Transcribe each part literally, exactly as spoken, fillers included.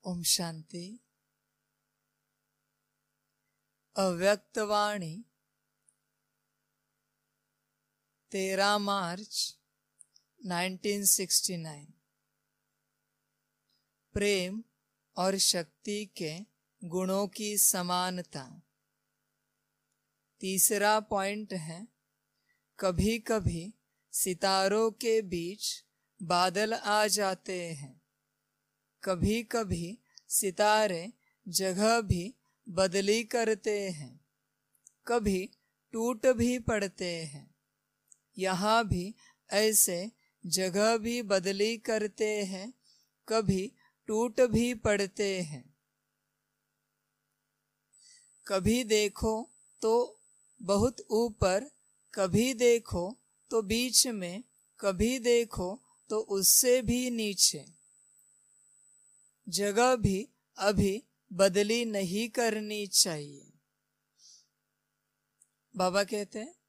ओम शांति। अव्यक्तवाणी तेरह मार्च उन्नीस सौ उनहत्तर। प्रेम और शक्ति के गुणों की समानता। तीसरा पॉइंट है, कभी कभी सितारों के बीच बादल आ जाते हैं। कभी कभी सितारे जगह भी बदली करते हैं, कभी टूट भी पड़ते हैं। यहाँ भी ऐसे जगह भी बदली करते हैं, कभी टूट भी पड़ते हैं। कभी देखो तो बहुत ऊपर, कभी देखो तो बीच में, कभी देखो तो उससे भी नीचे। जगह भी अभी बदली नहीं करनी चाहिए। बाबा कहते हैं,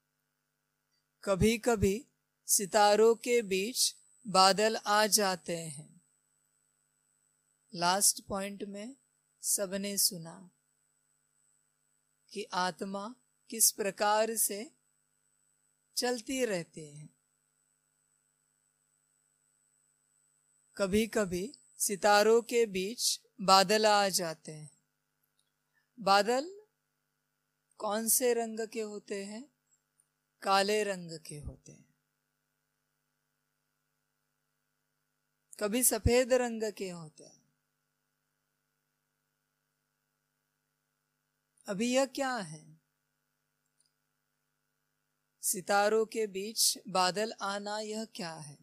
कभी कभी सितारों के बीच बादल आ जाते हैं। लास्ट पॉइंट में सबने सुना कि आत्मा किस प्रकार से चलती रहती है। कभी कभी सितारों के बीच बादल आ जाते हैं। बादल कौन से रंग के होते हैं? काले रंग के होते हैं। कभी सफेद रंग के होते हैं। अभी यह क्या है? सितारों के बीच बादल आना, यह क्या है?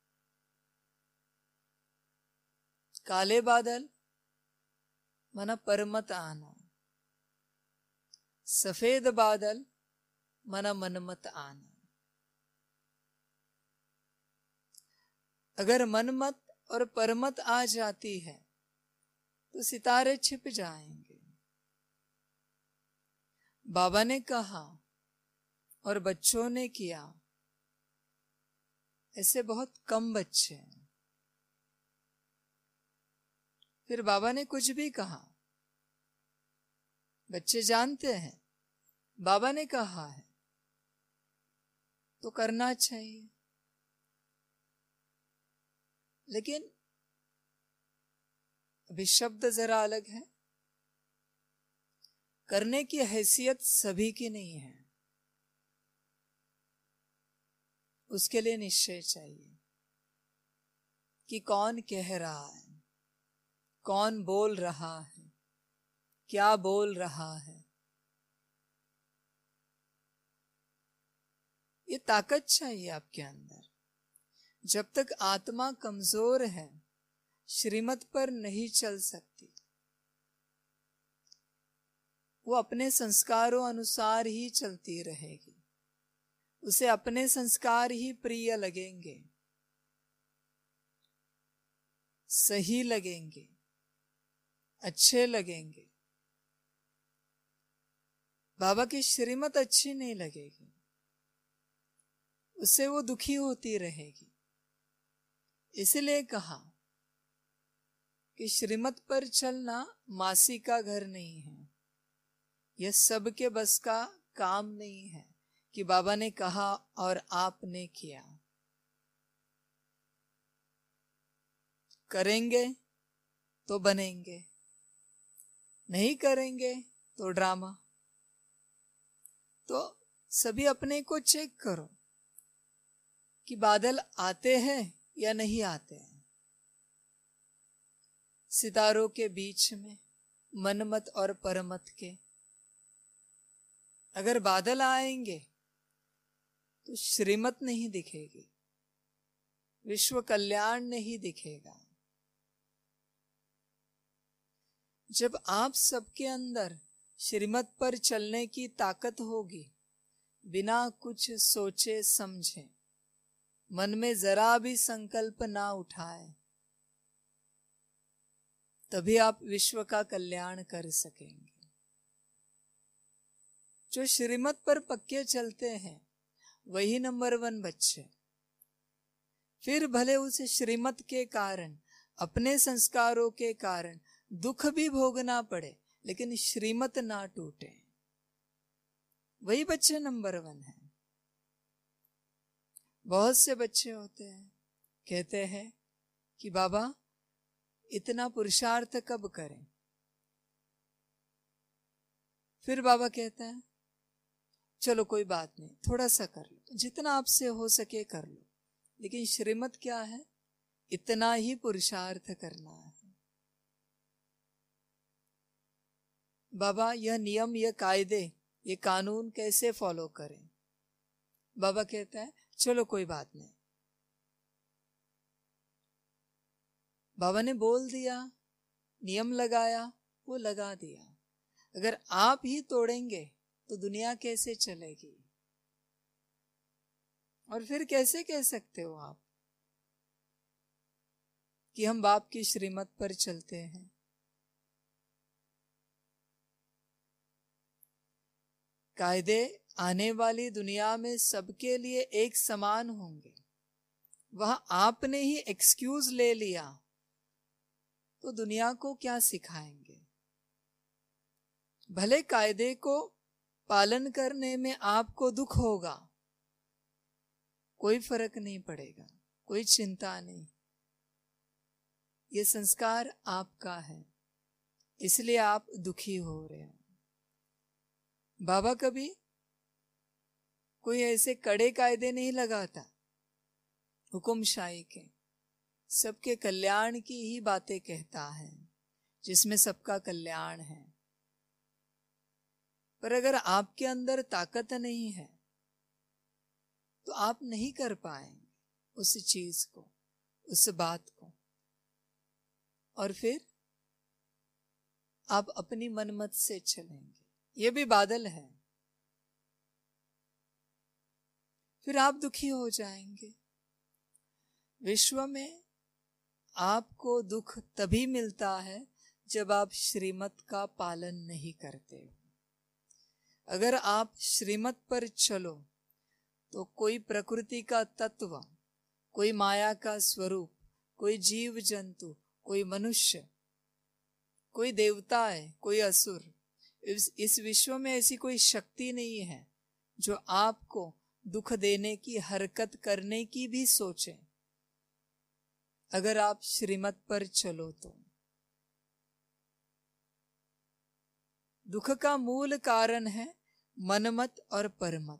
काले बादल माना परमत आना, सफेद बादल माना मनमत आना। अगर मनमत और परमत आ जाती है तो सितारे छिप जाएंगे। बाबा ने कहा और बच्चों ने किया। ऐसे बहुत कम बच्चे हैं। फिर बाबा ने कुछ भी कहा, बच्चे जानते हैं बाबा ने कहा है तो करना चाहिए। लेकिन अभी शब्द जरा अलग है। करने की हैसियत सभी की नहीं है। उसके लिए निश्चय चाहिए कि कौन कह रहा है, कौन बोल रहा है, क्या बोल रहा है। ये ताकत चाहिए आपके अंदर। जब तक आत्मा कमजोर है, श्रीमत पर नहीं चल सकती। वो अपने संस्कारों अनुसार ही चलती रहेगी। उसे अपने संस्कार ही प्रिय लगेंगे, सही लगेंगे, अच्छे लगेंगे। बाबा की श्रीमत अच्छी नहीं लगेगी, उससे वो दुखी होती रहेगी। इसलिए कहा कि श्रीमत पर चलना मासी का घर नहीं है। यह सबके बस का काम नहीं है कि बाबा ने कहा और आपने किया। करेंगे तो बनेंगे, नहीं करेंगे तो ड्रामा। तो सभी अपने को चेक करो कि बादल आते हैं या नहीं आते हैं। सितारों के बीच में मनमत और परमत के अगर बादल आएंगे तो श्रीमत नहीं दिखेगी, विश्व कल्याण नहीं दिखेगा। जब आप सबके अंदर श्रीमत पर चलने की ताकत होगी, बिना कुछ सोचे समझे, मन में जरा भी संकल्प ना उठाए, तभी आप विश्व का कल्याण कर सकेंगे। जो श्रीमत पर पक्के चलते हैं वही नंबर वन बच्चे। फिर भले उस श्रीमत के कारण अपने संस्कारों के कारण दुख भी भोगना पड़े, लेकिन श्रीमत ना टूटे, वही बच्चे नंबर वन है। बहुत से बच्चे होते हैं, कहते हैं कि बाबा इतना पुरुषार्थ कब करें। फिर बाबा कहते हैं चलो कोई बात नहीं, थोड़ा सा कर लो, जितना आपसे हो सके कर लो, लेकिन श्रीमत क्या है, इतना ही पुरुषार्थ करना है। बाबा यह नियम, यह कायदे, ये कानून कैसे फॉलो करें। बाबा कहता है चलो कोई बात नहीं, बाबा ने बोल दिया, नियम लगाया, वो लगा दिया। अगर आप ही तोड़ेंगे तो दुनिया कैसे चलेगी। और फिर कैसे कह सकते हो आप कि हम बाप की श्रीमत पर चलते हैं। कायदे आने वाली दुनिया में सबके लिए एक समान होंगे। वह आपने ही एक्सक्यूज ले लिया तो दुनिया को क्या सिखाएंगे। भले कायदे को पालन करने में आपको दुख होगा, कोई फर्क नहीं पड़ेगा, कोई चिंता नहीं, ये संस्कार आपका है, इसलिए आप दुखी हो रहे हो। बाबा कभी कोई ऐसे कड़े कायदे नहीं लगाता, हुकुमशाही के, सबके कल्याण की ही बातें कहता है, जिसमें सबका कल्याण है। पर अगर आपके अंदर ताकत नहीं है तो आप नहीं कर पाएंगे उस चीज को, उस बात को, और फिर आप अपनी मनमत से चलेंगे। ये भी बादल है, फिर आप दुखी हो जाएंगे। विश्व में आपको दुख तभी मिलता है जब आप श्रीमत का पालन नहीं करते हो। अगर आप श्रीमत पर चलो तो कोई प्रकृति का तत्व, कोई माया का स्वरूप, कोई जीव जंतु, कोई मनुष्य, कोई देवता है, कोई असुर, इस, इस विश्व में ऐसी कोई शक्ति नहीं है जो आपको दुख देने की, हरकत करने की भी सोचे। अगर आप श्रीमत पर चलो तो दुख का मूल कारण है मनमत और परमत।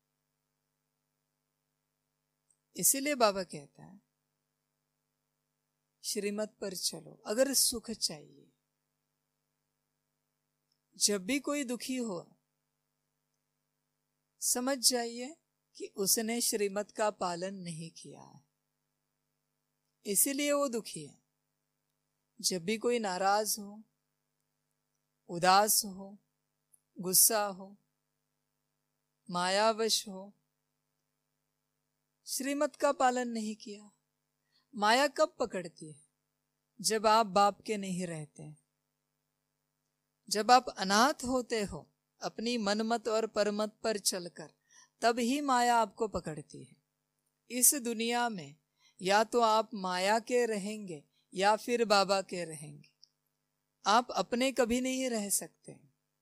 इसीलिए बाबा कहता है श्रीमत पर चलो अगर सुख चाहिए। जब भी कोई दुखी हो, समझ जाइए कि उसने श्रीमत का पालन नहीं किया है, इसीलिए वो दुखी है। जब भी कोई नाराज हो, उदास हो, गुस्सा हो, मायावश हो, श्रीमत का पालन नहीं किया। माया कब पकड़ती है? जब आप बाप के नहीं रहते, जब आप अनाथ होते हो अपनी मनमत और परमत पर चलकर, तब ही माया आपको पकड़ती है। इस दुनिया में या तो आप माया के रहेंगे या फिर बाबा के रहेंगे। आप अपने कभी नहीं रह सकते,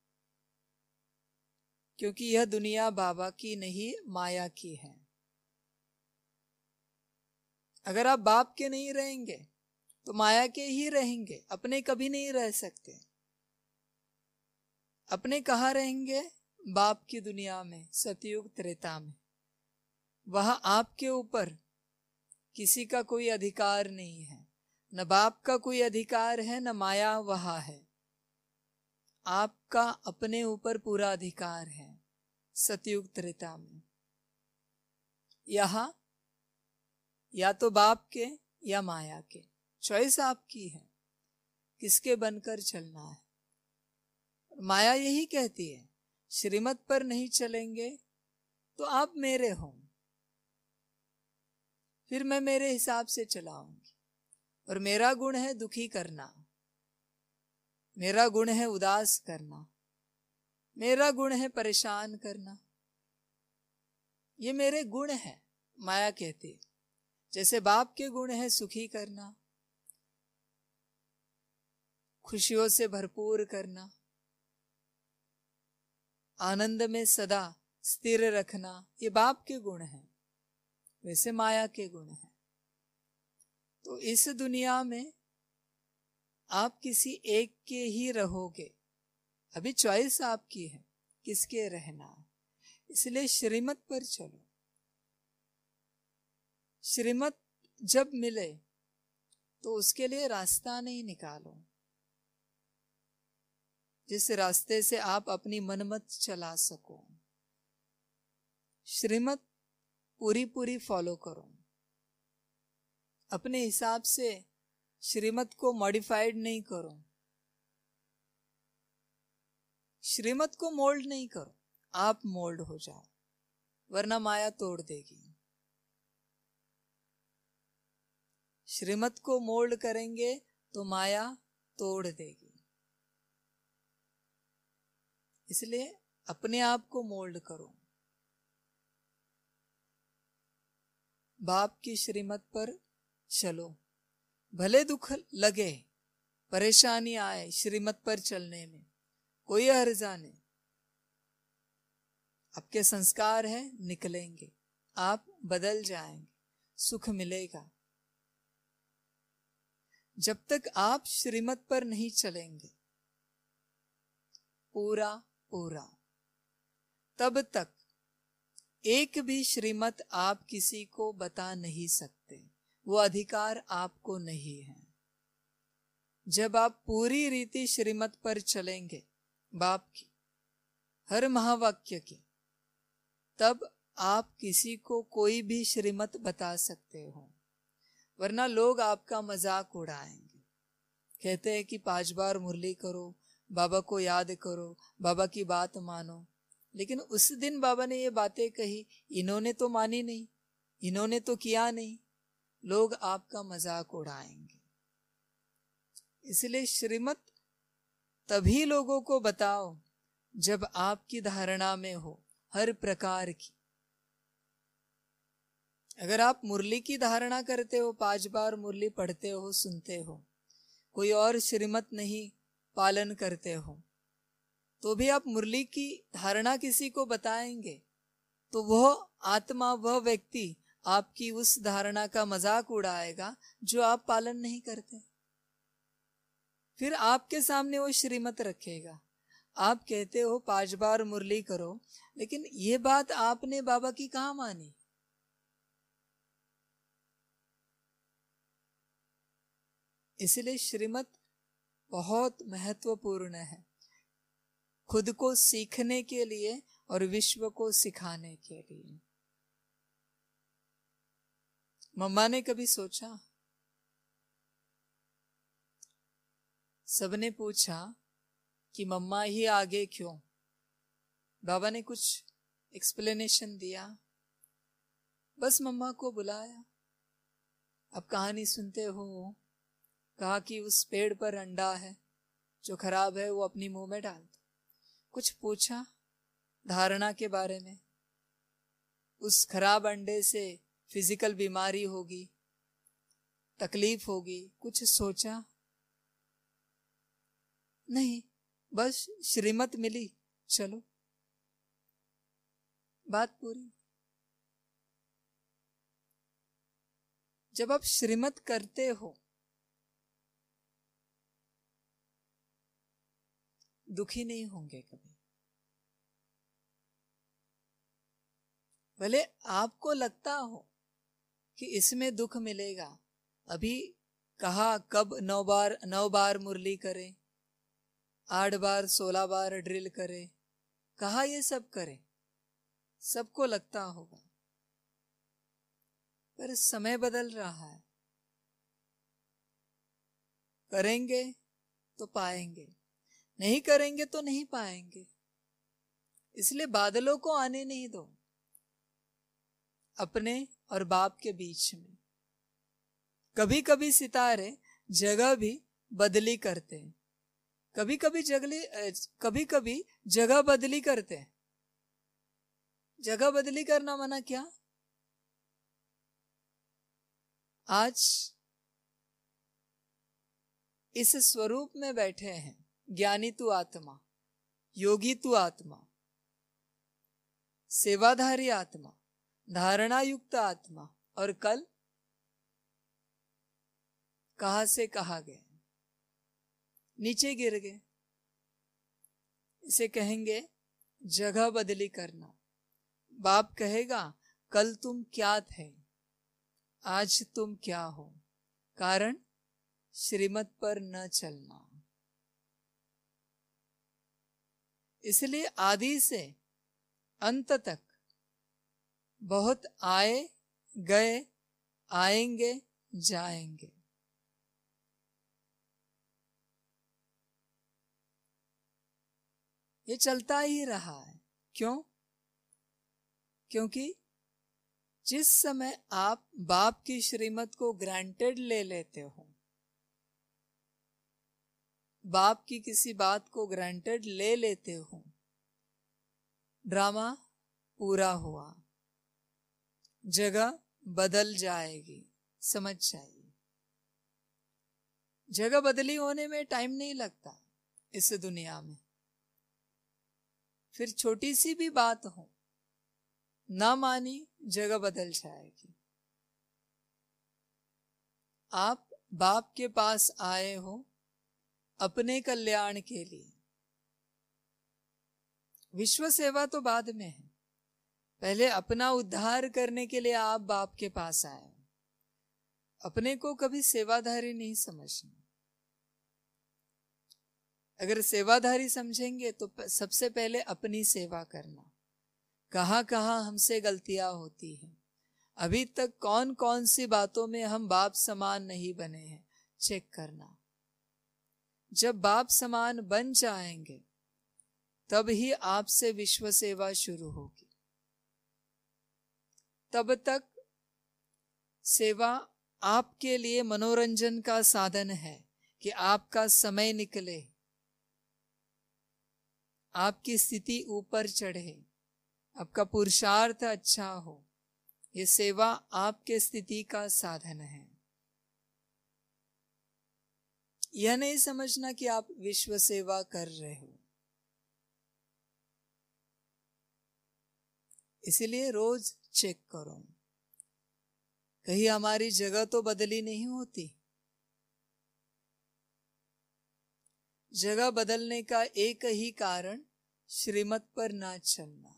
क्योंकि यह दुनिया बाबा की नहीं, माया की है। अगर आप बाप के नहीं रहेंगे तो माया के ही रहेंगे, अपने कभी नहीं रह सकते। अपने कहाँ रहेंगे? बाप की दुनिया में, सतयुग त्रेता में। वहां आपके ऊपर किसी का कोई अधिकार नहीं है, न बाप का कोई अधिकार है, न माया वहां है। आपका अपने ऊपर पूरा अधिकार है सतयुग त्रेता में। यहां या तो बाप के या माया के, चॉइस आपकी है किसके बनकर चलना है। माया यही कहती है श्रीमत पर नहीं चलेंगे तो आप मेरे हो, फिर मैं मेरे हिसाब से चलाऊंगी। और मेरा गुण है दुखी करना, मेरा गुण है उदास करना, मेरा गुण है परेशान करना। ये मेरे गुण है, माया कहती है। जैसे बाप के गुण है सुखी करना, खुशियों से भरपूर करना, आनंद में सदा स्थिर रखना, ये बाप के गुण हैं, वैसे माया के गुण हैं। तो इस दुनिया में आप किसी एक के ही रहोगे, अभी चॉइस आपकी है किसके रहना है। इसलिए श्रीमत पर चलो। श्रीमत जब मिले तो उसके लिए रास्ता नहीं निकालो, जिस रास्ते से आप अपनी मनमत चला सको। श्रीमत पूरी पूरी फॉलो करो, अपने हिसाब से श्रीमत को मॉडिफाइड नहीं करो, श्रीमत को मोल्ड नहीं करो, आप मोल्ड हो जाओ, वरना माया तोड़ देगी। श्रीमत को मोल्ड करेंगे तो माया तोड़ देगी। इसलिए अपने आप को मोल्ड करो, बाप की श्रीमत पर चलो। भले दुख लगे, परेशानी आए श्रीमत पर चलने में, कोई हर्जा नहीं। आपके संस्कार है, निकलेंगे, आप बदल जाएंगे, सुख मिलेगा। जब तक आप श्रीमत पर नहीं चलेंगे पूरा पूरा, तब तक एक भी श्रीमत आप किसी को बता नहीं सकते, वो अधिकार आपको नहीं है। जब आप पूरी रीति श्रीमत पर चलेंगे बाप की, हर महावाक्य की, तब आप किसी को कोई भी श्रीमत बता सकते हो। वरना लोग आपका मजाक उड़ाएंगे, कहते हैं कि पांच बार मुरली करो, बाबा को याद करो, बाबा की बात मानो। लेकिन उस दिन बाबा ने ये बातें कही, इन्होंने तो मानी नहीं, इन्होंने तो किया नहीं, लोग आपका मजाक उड़ाएंगे। इसलिए श्रीमत तभी लोगों को बताओ जब आपकी धारणा में हो हर प्रकार की। अगर आप मुरली की धारणा करते हो, पांच बार मुरली पढ़ते हो, सुनते हो, कोई और श्रीमत नहीं पालन करते हो, तो भी आप मुरली की धारणा किसी को बताएंगे तो वह आत्मा, वह व्यक्ति आपकी उस धारणा का मजाक उड़ाएगा जो आप पालन नहीं करते। फिर आपके सामने वो श्रीमत रखेगा। आप कहते हो पांच बार मुरली करो, लेकिन ये बात आपने बाबा की कहाँ मानी? इसलिए श्रीमत बहुत महत्वपूर्ण है, खुद को सीखने के लिए और विश्व को सिखाने के लिए। मम्मा ने कभी सोचा? सबने पूछा कि मम्मा ही आगे क्यों? बाबा ने कुछ एक्सप्लेनेशन दिया, बस मम्मा को बुलाया। अब कहानी सुनते हो, कहा कि उस पेड़ पर अंडा है, जो खराब है वो अपनी मुंह में डाल दो। कुछ पूछा धारणा के बारे में, उस खराब अंडे से फिजिकल बीमारी होगी, तकलीफ होगी, कुछ सोचा नहीं, बस श्रीमत मिली, चलो, बात पूरी। जब आप श्रीमत करते हो, दुखी नहीं होंगे कभी। भले आपको लगता हो कि इसमें दुख मिलेगा, अभी कहा कब नौ बार नौ बार मुरली करें, आठ बार सोलह बार ड्रिल करें, कहा ये सब करें, सबको लगता होगा, पर समय बदल रहा है। करेंगे तो पाएंगे, नहीं करेंगे तो नहीं पाएंगे। इसलिए बादलों को आने नहीं दो अपने और बाप के बीच में। कभी कभी सितारे जगह भी बदली करते हैं, कभी कभी जगली कभी कभी जगह बदली करते हैं। जगह बदली करना माना क्या? आज इस स्वरूप में बैठे हैं, ज्ञानी तू आत्मा, योगी तू आत्मा, सेवाधारी आत्मा, धारणा युक्त आत्मा, और कल कहां से कहा गए, नीचे गिर गए। इसे कहेंगे जगह बदली करना। बाप कहेगा कल तुम क्या थे, आज तुम क्या हो, कारण श्रीमत पर न चलना। इसलिए आदि से अंत तक बहुत आए गए, आएंगे जाएंगे। ये चलता ही रहा है। क्यों? क्योंकि जिस समय आप बाप की श्रीमत को ग्रांटेड ले लेते हो, बाप की किसी बात को ग्रांटेड ले लेते हो, ड्रामा पूरा हुआ, जगह बदल जाएगी। समझ जाइए, जगह बदली होने में टाइम नहीं लगता इस दुनिया में। फिर छोटी सी भी बात हो, ना मानी, जगह बदल जाएगी। आप बाप के पास आए हो अपने कल्याण के लिए। विश्व सेवा तो बाद में है, पहले अपना उद्धार करने के लिए आप बाप के पास आए हो। अपने को कभी सेवाधारी नहीं समझना। अगर सेवाधारी समझेंगे तो सबसे पहले अपनी सेवा करना। कहाँ कहाँ हमसे गलतियां होती हैं, अभी तक कौन कौन सी बातों में हम बाप समान नहीं बने हैं, चेक करना। जब बाप समान बन जाएंगे तब ही आपसे विश्व सेवा शुरू होगी। तब तक सेवा आपके लिए मनोरंजन का साधन है कि आपका समय निकले, आपकी स्थिति ऊपर चढ़े, आपका पुरुषार्थ अच्छा हो। ये सेवा आपके स्थिति का साधन है। यह नहीं समझना कि आप विश्व सेवा कर रहे हो। इसलिए रोज चेक करो, कहीं हमारी जगह तो बदली नहीं होती। जगह बदलने का एक ही कारण श्रीमत पर ना चलना।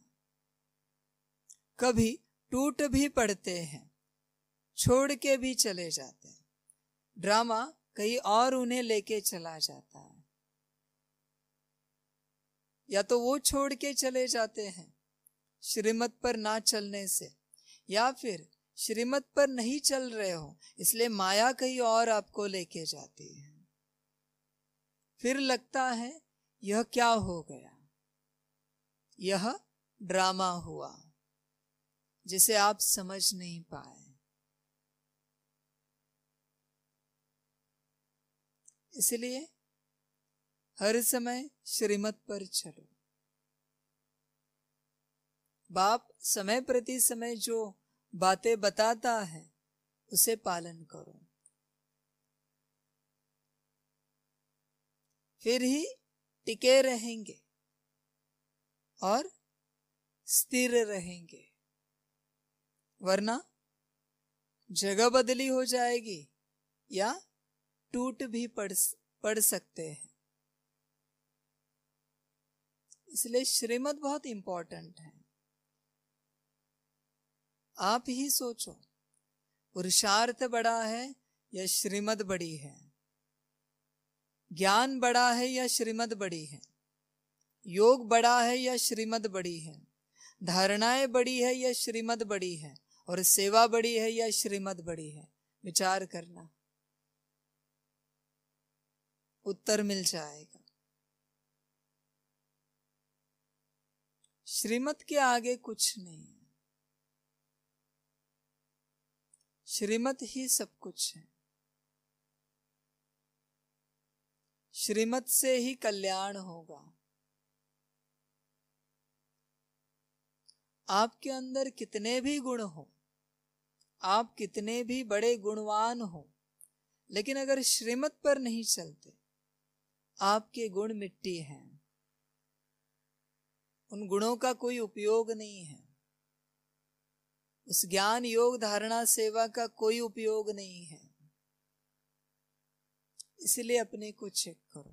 कभी टूट भी पड़ते हैं, छोड़ के भी चले जाते हैं, ड्रामा कहीं और उन्हें लेके चला जाता है। या तो वो छोड़ के चले जाते हैं श्रीमत पर ना चलने से, या फिर श्रीमत पर नहीं चल रहे हो इसलिए माया कहीं और आपको लेके जाती है। फिर लगता है यह क्या हो गया, यह ड्रामा हुआ जिसे आप समझ नहीं पाए। इसलिए हर समय श्रीमत पर चलो। बाप समय प्रति समय जो बातें बताता है उसे पालन करो, फिर ही टिके रहेंगे और स्थिर रहेंगे। वरना जगह बदली हो जाएगी या टूट भी पड़ पड़ सकते हैं। इसलिए श्रीमत बहुत इंपॉर्टेंट है। आप ही सोचो, पुरुषार्थ बड़ा है या श्रीमत बड़ी है? ज्ञान बड़ा है या श्रीमत बड़ी है? योग बड़ा है या श्रीमत बड़ी है? धारणाएं बड़ी है या श्रीमत बड़ी है? और सेवा बड़ी है या श्रीमत बड़ी है? विचार करना, उत्तर मिल जाएगा। श्रीमत के आगे कुछ नहीं है, श्रीमत ही सब कुछ है। श्रीमत से ही कल्याण होगा। आपके अंदर कितने भी गुण हो, आप कितने भी बड़े गुणवान हो, लेकिन अगर श्रीमत पर नहीं चलते, आपके गुण मिट्टी हैं, उन गुणों का कोई उपयोग नहीं है, उस ज्ञान योग धारणा सेवा का कोई उपयोग नहीं है। इसलिए अपने को चेक करो।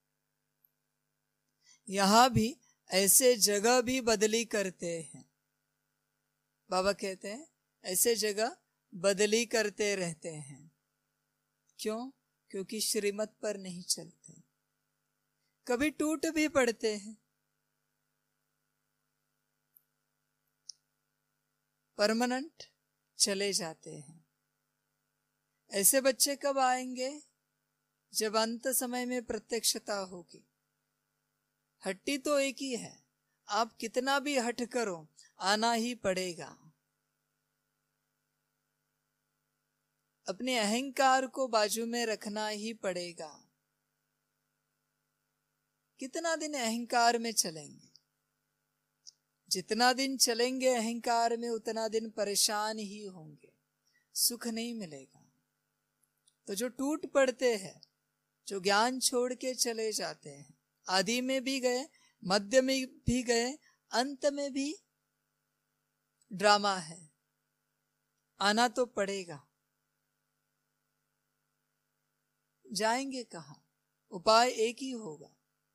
यहां भी ऐसे जगह भी बदली करते हैं। बाबा कहते हैं ऐसे जगह बदली करते रहते हैं। क्यों? क्योंकि श्रीमत पर नहीं चलते। कभी टूट भी पड़ते हैं, परमानेंट चले जाते हैं। ऐसे बच्चे कब आएंगे? जब अंत समय में प्रत्यक्षता होगी। हट्टी तो एक ही है, आप कितना भी हठ करो आना ही पड़ेगा। अपने अहंकार को बाजू में रखना ही पड़ेगा। कितना दिन अहंकार में चलेंगे? जितना दिन चलेंगे अहंकार में उतना दिन परेशान ही होंगे, सुख नहीं मिलेगा। तो जो टूट पड़ते हैं, जो ज्ञान छोड़ के चले जाते हैं, आदि में भी गए, मध्य में भी गए, अंत में भी ड्रामा है, आना तो पड़ेगा। जाएंगे कहां? उपाय एक ही होगा।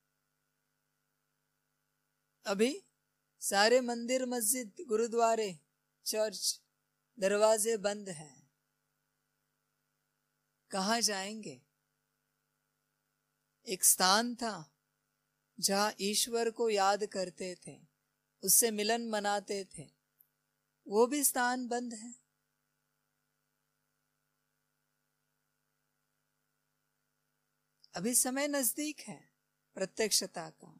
अभी सारे मंदिर, मस्जिद, गुरुद्वारे, चर्च, दरवाजे बंद हैं। कहां जाएंगे? एक स्थान था जहां ईश्वर को याद करते थे, उससे मिलन मनाते थे, वो भी स्थान बंद है। अभी समय नजदीक है प्रत्यक्षता का।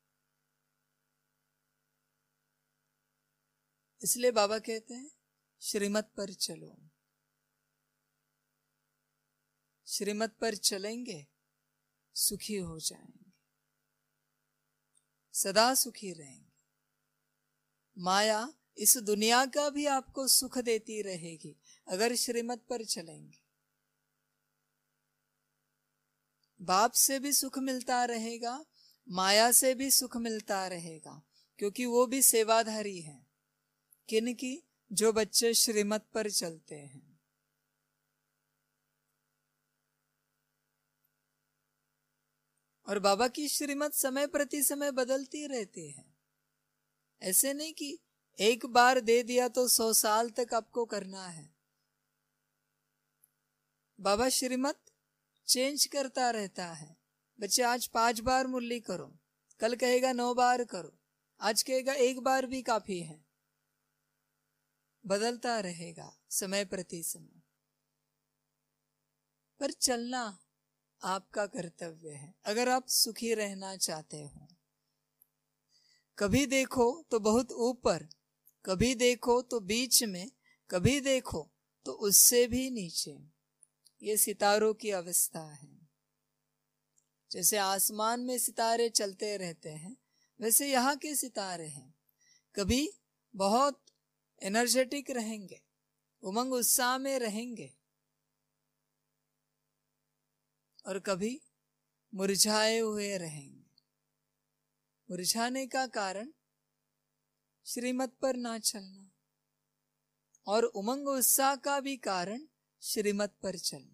इसलिए बाबा कहते हैं श्रीमत पर चलो। श्रीमत पर चलेंगे, सुखी हो जाएंगे, सदा सुखी रहेंगे। माया इस दुनिया का भी आपको सुख देती रहेगी अगर श्रीमत पर चलेंगे। बाप से भी सुख मिलता रहेगा, माया से भी सुख मिलता रहेगा, क्योंकि वो भी सेवाधारी है। किनकी? जो बच्चे श्रीमत पर चलते हैं। और बाबा की श्रीमत समय प्रति समय बदलती रहती है। ऐसे नहीं कि एक बार दे दिया तो सौ साल तक आपको करना है। बाबा श्रीमत चेंज करता रहता है। बच्चे आज पांच बार मुरली करो, कल कहेगा नौ बार करो, आज कहेगा एक बार भी काफी है। बदलता रहेगा समय प्रति समय। पर चलना आपका कर्तव्य है अगर आप सुखी रहना चाहते हो। कभी देखो तो बहुत ऊपर, कभी देखो तो बीच में, कभी देखो तो उससे भी नीचे। ये सितारों की अवस्था है। जैसे आसमान में सितारे चलते रहते हैं, वैसे यहाँ के सितारे हैं। कभी बहुत एनर्जेटिक रहेंगे, उमंग उत्साह में रहेंगे, और कभी मुरझाए हुए रहेंगे। मुरझाने का कारण श्रीमत पर ना चलना, और उमंग उत्साह का भी कारण श्रीमत पर चलना।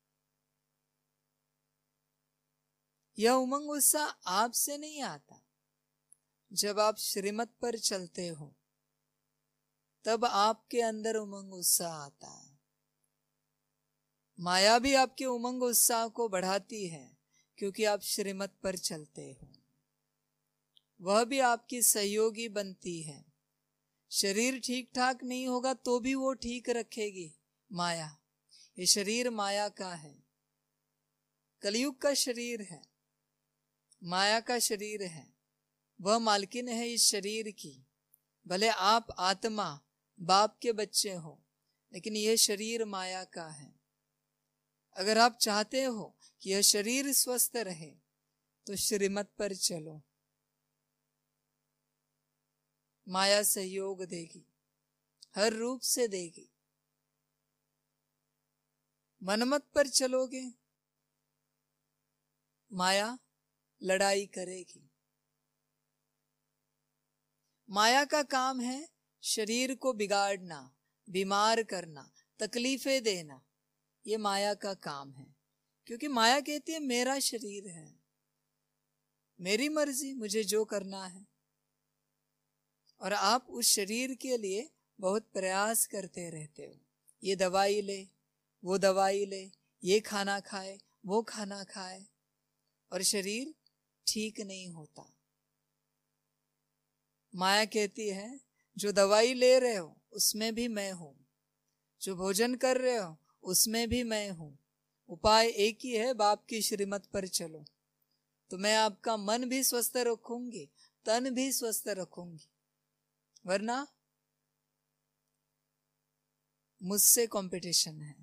यह उमंग उत्साह आपसे नहीं आता। जब आप श्रीमत पर चलते हो तब आपके अंदर उमंग उत्साह आता है। माया भी आपके उमंग उत्साह को बढ़ाती है क्योंकि आप श्रीमत पर चलते हो। वह भी आपकी सहयोगी बनती है। शरीर ठीक ठाक नहीं होगा तो भी वो ठीक रखेगी माया। ये शरीर माया का है, कलयुग का शरीर है, माया का शरीर है। वह मालकिन है इस शरीर की। भले आप आत्मा बाप के बच्चे हो, लेकिन यह शरीर माया का है। अगर आप चाहते हो कि यह शरीर स्वस्थ रहे तो श्रीमत पर चलो। माया सहयोग देगी, हर रूप से देगी। मनमत पर चलोगे, माया लड़ाई करेगी। माया का काम है शरीर को बिगाड़ना, बीमार करना, तकलीफें देना। ये माया का काम है, क्योंकि माया कहती है मेरा शरीर है, मेरी मर्जी, मुझे जो करना है। और आप उस शरीर के लिए बहुत प्रयास करते रहते हो। ये दवाई ले, वो दवाई ले, ये खाना खाए, वो खाना खाए, और शरीर ठीक नहीं होता। माया कहती है जो दवाई ले रहे हो उसमें भी मैं हूं, जो भोजन कर रहे हो उसमें भी मैं हूं। उपाय एक ही है, बाप की श्रीमत पर चलो तो मैं आपका मन भी स्वस्थ रखूंगी, तन भी स्वस्थ रखूंगी, वरना मुझसे कंपटीशन है।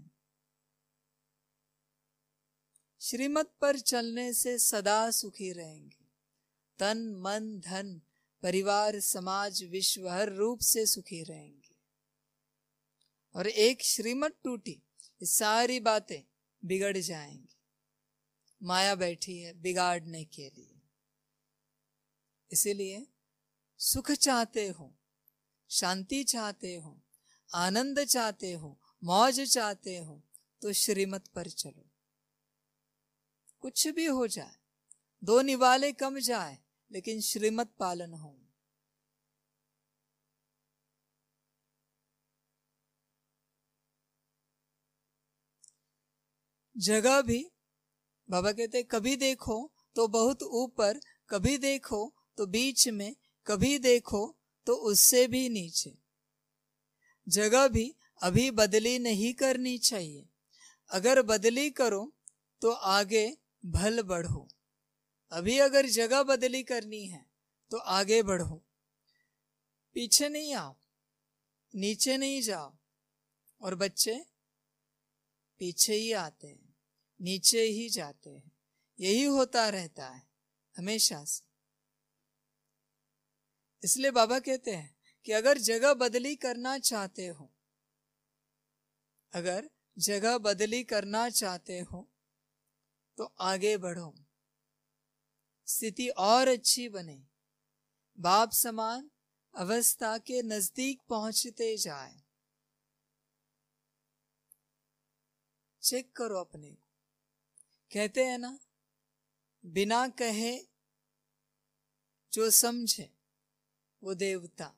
श्रीमत पर चलने से सदा सुखी रहेंगे। तन मन धन परिवार समाज विश्व हर रूप से सुखी रहेंगे। और एक श्रीमत टूटी, ये सारी बातें बिगड़ जाएंगी। माया बैठी है बिगाड़ने के लिए। इसीलिए सुख चाहते हो, शांति चाहते हो, आनंद चाहते हो, मौज चाहते हो, तो श्रीमत पर चलो। कुछ भी हो जाए, दो निवाले कम जाए, लेकिन श्रीमत पालन हो। जगह भी बाबा कहते कभी देखो तो बहुत ऊपर, कभी देखो तो बीच में, कभी देखो तो उससे भी नीचे। जगह भी अभी बदली नहीं करनी चाहिए। अगर बदली करो तो आगे भल बढ़ो। अभी अगर जगह बदली करनी है तो आगे बढ़ो, पीछे नहीं आओ, नीचे नहीं जाओ। और बच्चे पीछे ही आते हैं, नीचे ही जाते हैं। यही होता रहता है हमेशा से। इसलिए बाबा कहते हैं कि अगर जगह बदली करना चाहते हो, अगर जगह बदली करना चाहते हो तो आगे बढ़ो, स्थिति और अच्छी बने, बाप समान अवस्था के नजदीक पहुंचते जाए। चेक करो अपने को। कहते हैं ना, बिना कहे जो समझे वो देवता,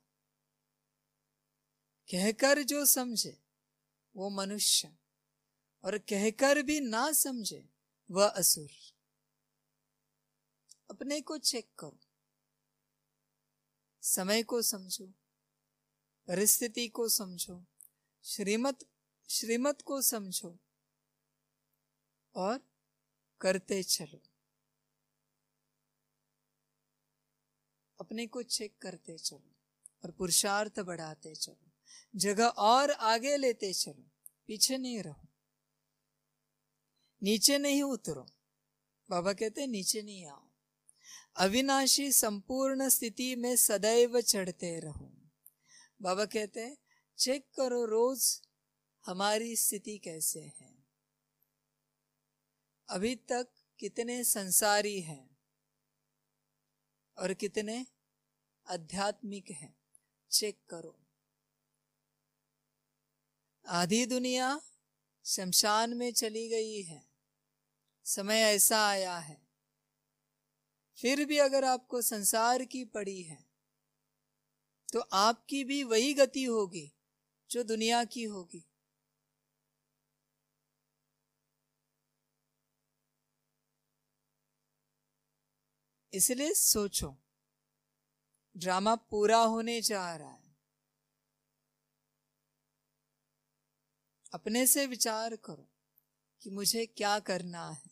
कहकर जो समझे वो मनुष्य, और कहकर भी ना समझे वह असुर। अपने को चेक करो, समय को समझो, परिस्थिति को समझो, श्रीमत श्रीमत को समझो और करते चलो। अपने को चेक करते चलो और पुरुषार्थ बढ़ाते चलो। जगह और आगे लेते चलो, पीछे नहीं रहो, नीचे नहीं उतरो। बाबा कहते नीचे नहीं आओ। अविनाशी संपूर्ण स्थिति में सदैव चढ़ते रहो। बाबा कहते हैं चेक करो रोज हमारी स्थिति कैसे है। अभी तक कितने संसारी हैं और कितने आध्यात्मिक हैं, चेक करो। आधी दुनिया शमशान में चली गई है, समय ऐसा आया है। फिर भी अगर आपको संसार की पड़ी है तो आपकी भी वही गति होगी जो दुनिया की होगी। इसलिए सोचो, ड्रामा पूरा होने जा रहा है। अपने से विचार करो कि मुझे क्या करना है।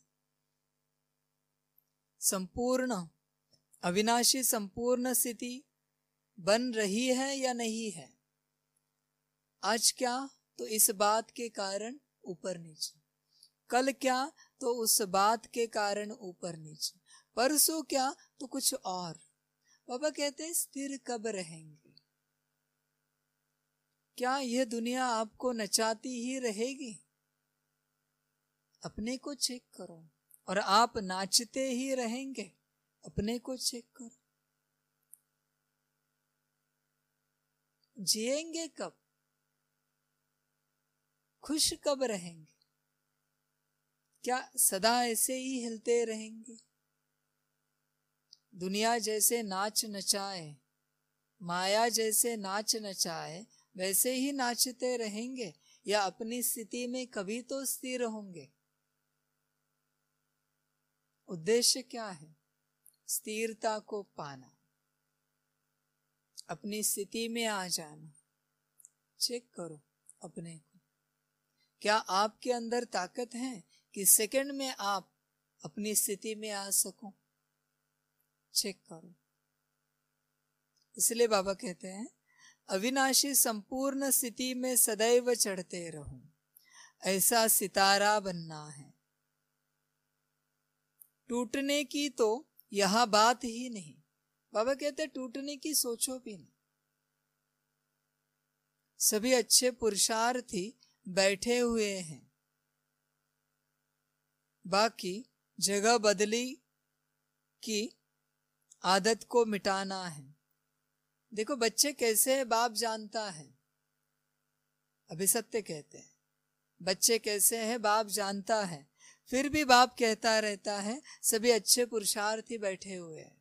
संपूर्ण अविनाशी संपूर्ण स्थिति बन रही है या नहीं है। आज क्या तो इस बात के कारण ऊपर नीचे, कल क्या तो उस बात के कारण ऊपर नीचे, परसों क्या तो कुछ और। बाबा कहते हैं स्थिर कब रहेंगे? क्या यह दुनिया आपको नचाती ही रहेगी? अपने को चेक करो, और आप नाचते ही रहेंगे। अपने को चेक करो। जिएंगे कब? खुश कब रहेंगे? क्या सदा ऐसे ही हिलते रहेंगे? दुनिया जैसे नाच नचाए, माया जैसे नाच नचाए, वैसे ही नाचते रहेंगे, या अपनी स्थिति में कभी तो स्थिर होंगे? उद्देश्य क्या है? स्थिरता को पाना, अपनी स्थिति में आ जाना। चेक करो अपने को। क्या आपके अंदर ताकत है कि सेकंड में आप अपनी स्थिति में आ सको? चेक करो। इसलिए बाबा कहते हैं, अविनाशी संपूर्ण स्थिति में सदैव चढ़ते रहो, ऐसा सितारा बनना है। टूटने की तो यह बात ही नहीं। बाबा कहते हैं, टूटने की सोचो भी नहीं। सभी अच्छे पुरुषार्थी बैठे हुए हैं, बाकी जगह बदली की आदत को मिटाना है। देखो बच्चे कैसे हैं, बाप जानता है। अभी सत्य कहते हैं, बच्चे कैसे हैं बाप जानता है, फिर भी बाप कहता रहता है सभी अच्छे पुरुषार्थी बैठे हुए हैं।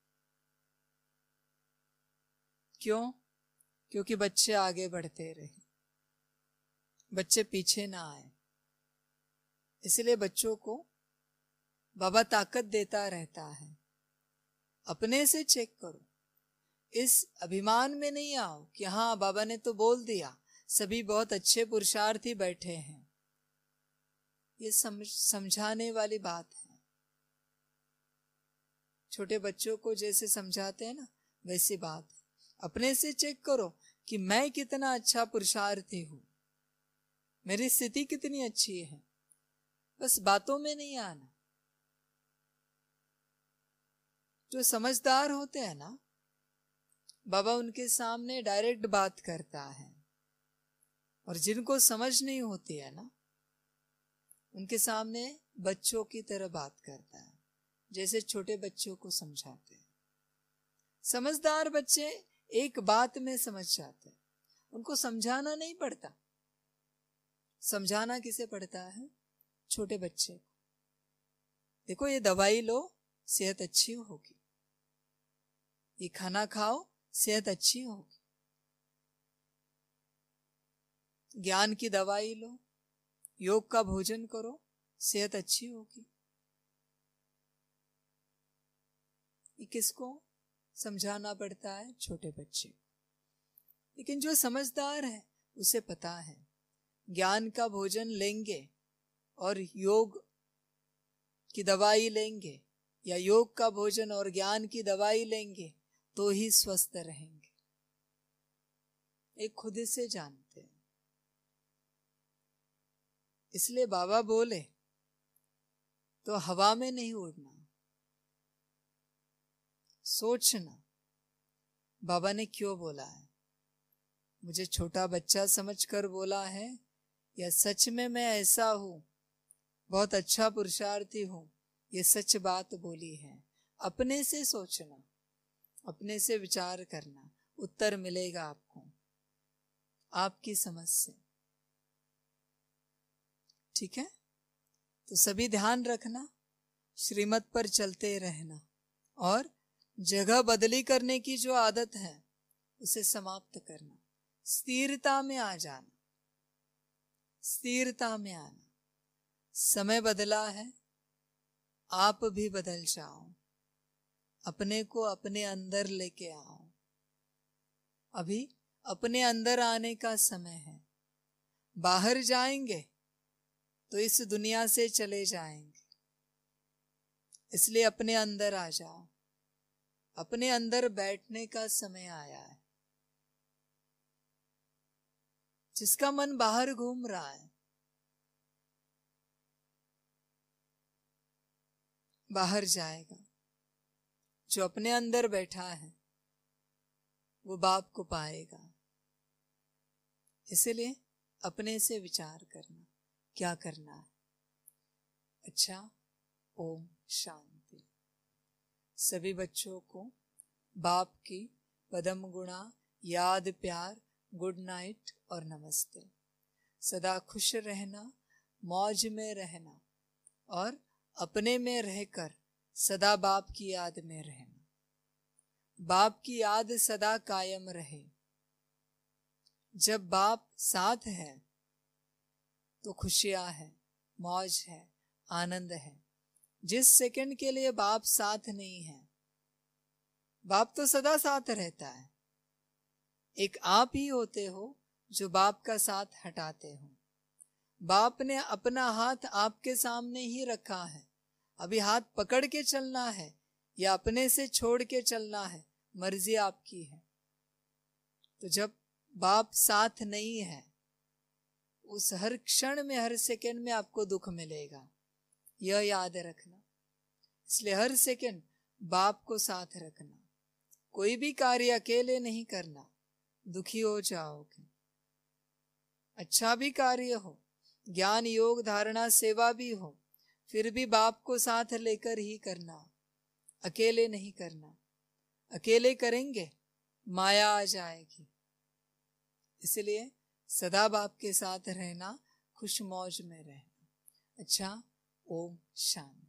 क्यों? क्योंकि बच्चे आगे बढ़ते रहे, बच्चे पीछे ना आए। इसलिए बच्चों को बाबा ताकत देता रहता है। अपने से चेक करो। इस अभिमान में नहीं आओ कि हाँ बाबा ने तो बोल दिया, सभी बहुत अच्छे पुरुषार्थी बैठे हैं। ये समझ समझाने वाली बात है। छोटे बच्चों को जैसे समझाते हैं ना, वैसी बात है। अपने से चेक करो कि मैं कितना अच्छा पुरुषार्थी हूं, मेरी स्थिति कितनी अच्छी है। बस बातों में नहीं आना। जो समझदार होते हैं ना, बाबा उनके सामने डायरेक्ट बात करता है, और जिनको समझ नहीं होती है ना, उनके सामने बच्चों की तरह बात करता है, जैसे छोटे बच्चों को समझाते हैं। समझदार बच्चे एक बात में समझ जाते हैं, उनको समझाना नहीं पड़ता। समझाना किसे पड़ता है? छोटे बच्चे को। देखो ये दवाई लो, सेहत अच्छी होगी। ये खाना खाओ, सेहत अच्छी होगी। ज्ञान की दवाई लो, योग का भोजन करो, सेहत अच्छी होगी। ये किसको समझाना पड़ता है? छोटे बच्चे। लेकिन जो समझदार है उसे पता है, ज्ञान का भोजन लेंगे और योग की दवाई लेंगे, या योग का भोजन और ज्ञान की दवाई लेंगे तो ही स्वस्थ रहेंगे। एक खुद से जानते हैं। इसलिए बाबा बोले तो हवा में नहीं उड़ना, सोचना बाबा ने क्यों बोला है। मुझे छोटा बच्चा समझकर बोला है, या सच में मैं ऐसा हूं, बहुत अच्छा पुरुषार्थी हूं, ये सच बात बोली है। अपने से सोचना, अपने से विचार करना, उत्तर मिलेगा आपको आपकी समझ से। ठीक है? तो सभी ध्यान रखना, श्रीमत पर चलते रहना, और जगह बदली करने की जो आदत है उसे समाप्त करना। स्थिरता में आ जाना, स्थिरता में आना। समय बदला है, आप भी बदल जाओ। अपने को अपने अंदर लेके आओ। अभी अपने अंदर आने का समय है। बाहर जाएंगे तो इस दुनिया से चले जाएंगे, इसलिए अपने अंदर आ जाओ। अपने अंदर बैठने का समय आया है। जिसका मन बाहर घूम रहा है, बाहर जाएगा। जो अपने अंदर बैठा है वो बाप को पाएगा। इसलिए अपने से विचार करना, क्या करना है। अच्छा, ओम शांति। सभी बच्चों को बाप की पदम गुणा याद, प्यार, गुड नाइट और नमस्ते। सदा खुश रहना, मौज में रहना और अपने में रहकर सदा बाप की याद में रहना। बाप की याद सदा कायम रहे। जब बाप साथ है तो खुशियां है, मौज है, आनंद है। जिस सेकंड के लिए बाप साथ नहीं है, बाप तो सदा साथ रहता है। एक आप ही होते हो जो बाप का साथ हटाते हो। बाप ने अपना हाथ आपके सामने ही रखा है। अभी हाथ पकड़ के चलना है या अपने से छोड़ के चलना है, मर्जी आपकी है। तो जब बाप साथ नहीं है, उस हर क्षण में, हर सेकंड में आपको दुख मिलेगा, यह याद रखना। इसलिए हर सेकंड बाप को साथ रखना। कोई भी कार्य अकेले नहीं करना, दुखी हो जाओगे। अच्छा भी कार्य हो, ज्ञान योग धारणा सेवा भी हो, फिर भी बाप को साथ लेकर ही करना, अकेले नहीं करना। अकेले करेंगे माया आ जाएगी। इसलिए सदा बाप के साथ रहना, खुश मौज में रहना। अच्छा, ओम शांति।